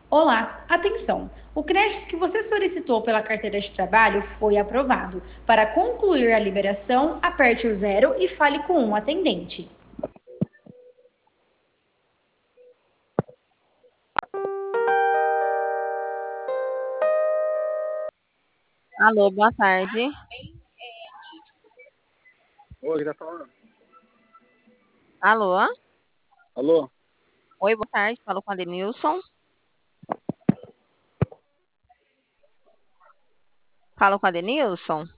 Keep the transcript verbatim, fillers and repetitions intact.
Olá, atenção! O crédito que você solicitou pela carteira de trabalho foi aprovado. Para concluir a liberação, aperte o zero e fale com um atendente. Alô, boa tarde. Oi, tá falando? Alô? Alô? Oi, boa tarde. Falo com a Denilson. Falo com a Denilson.